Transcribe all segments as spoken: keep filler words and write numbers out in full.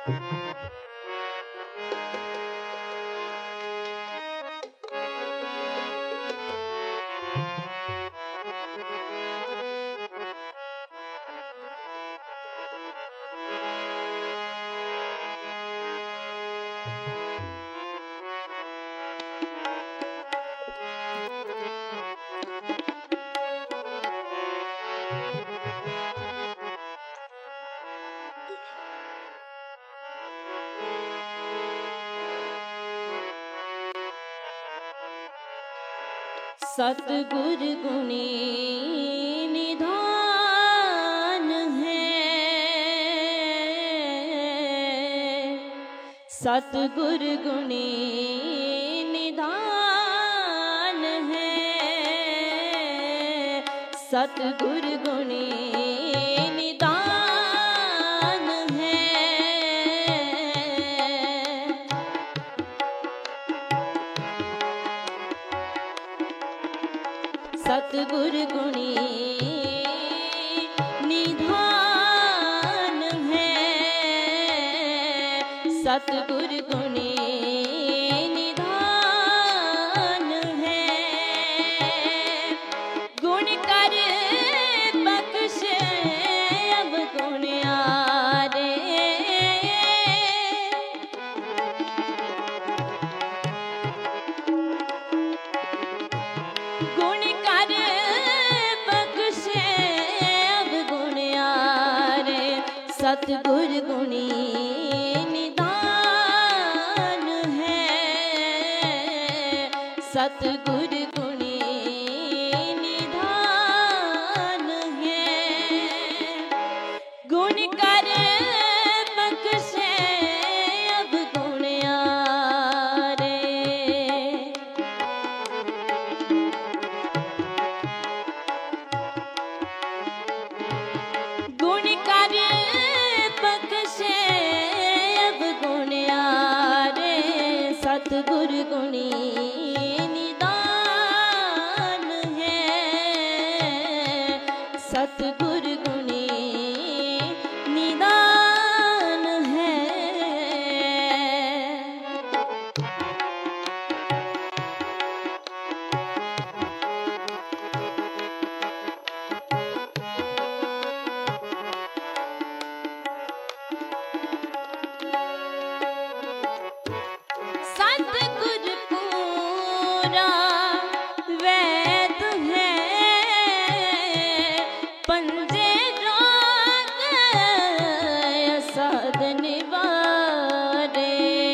सतगुर गुणी निधान है, सतगुर गुणी निधान है, सतगुर गुणी निधान है। सतगुर गुणी निधान है, सतगुर गुणी निधान है। गुण कर बख्शे अब गुणियारे, गुण कर बख्शे अब गुणियारे, सतगुर गुणी निधान है, सतगुर गुणी निधान है। गुण कर बख्शे अब गुणियारे, गुण कर बख्शे अब गुणियारे, सतगुर गुणी निधान है, सतगुर गुणी निधान है। सतगुर पूरा वैद है, पंजे रोग असद निवारे,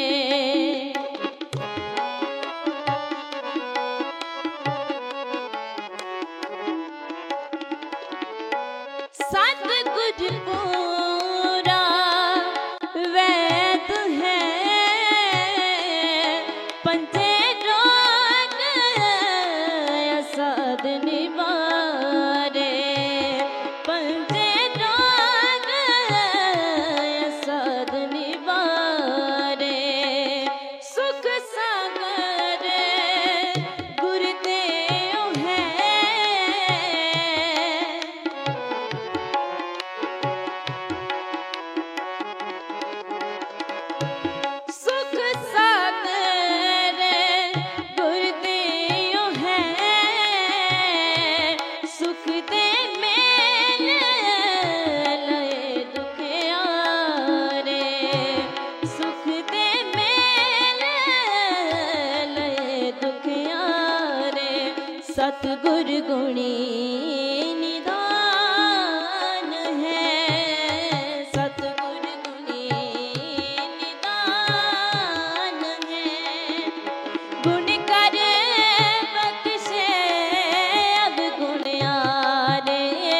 सतगुर पूरा वैद है, पंजे रोग असद निवारे, पंजे रोग असद निवारे। सुख सागर गुरुदेव है, सुख सागर गुरुदेव है, सुख दे मेल लय दुखियारे, सुख दे मेल लय दुखियारे, सतगुर गुणी निधान है, सतगुर गुणी निधान है। गुण कर बख्शे अब गुणियारे,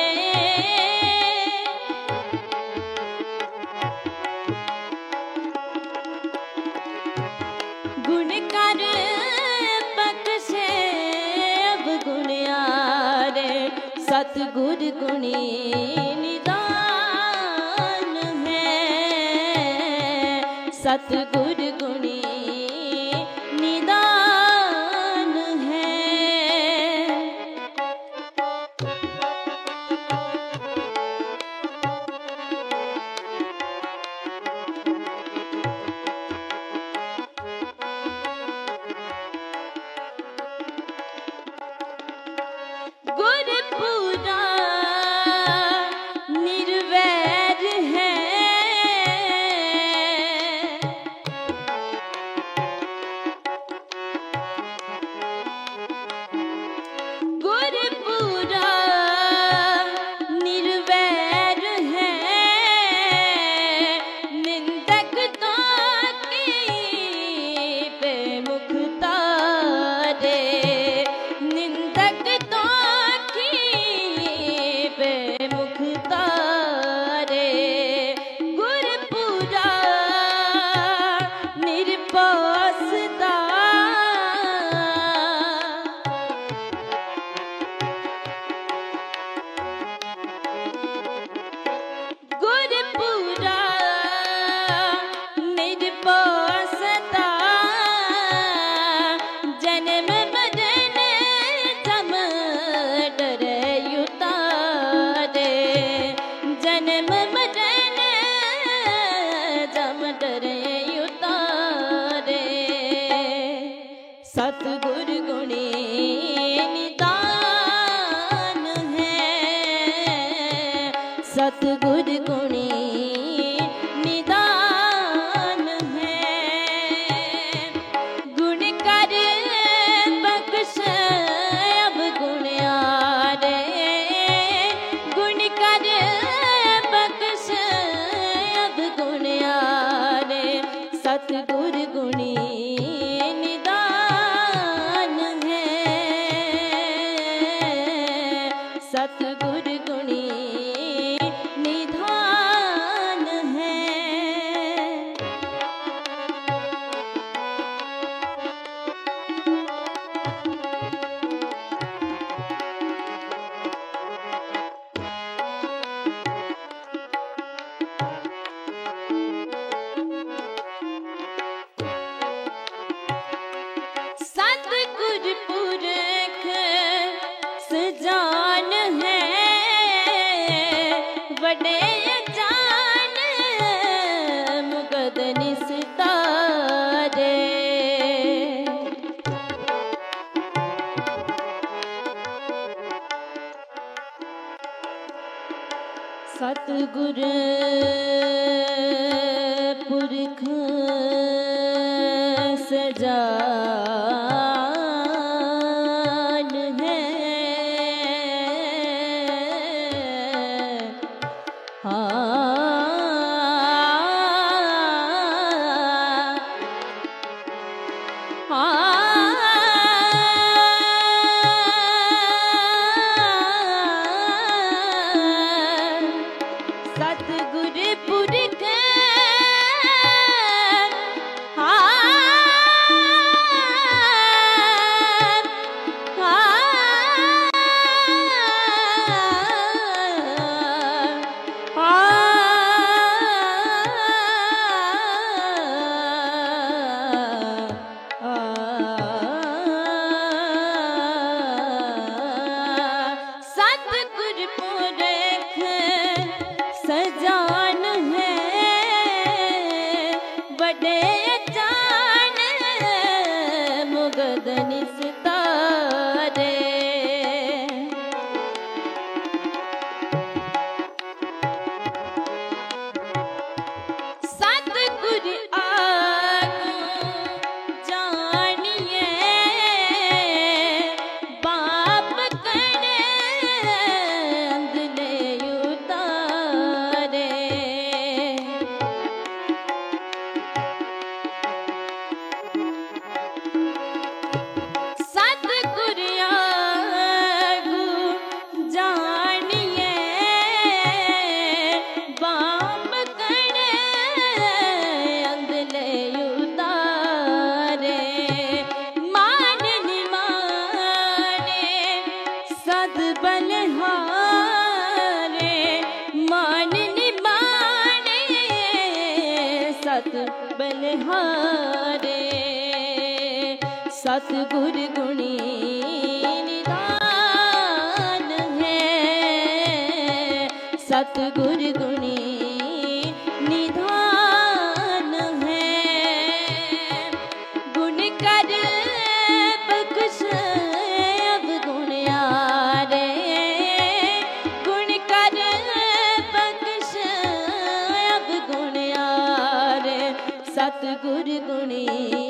गुण कर बख्शे अब गुणियारे, सतगुर गुणी निधान है, सतगुर गुणी निधान है। सतगुर गुणी निधान है। सतगुर पुरख सजान है, बड़े जान मुगद निस्तारे। सतगुर पुरख सजान है, सतगुर पुरख सजान है, बड़े जान मुगद निस्तारे। सतगुर आगू जानिए बाप करे अंधले उतारे। सतगुर आगू जानिए बाप करे अंधले उतारे। मान निमाने सद बलहारे, मान निमाने सत बलहारे। सतगुर गुणी निधान है, सतगुर गुणी निधान है। गुण कर बख्श अवगुण यारे, गुण कर बख्श अवगुण यारे। सतगुर गुणी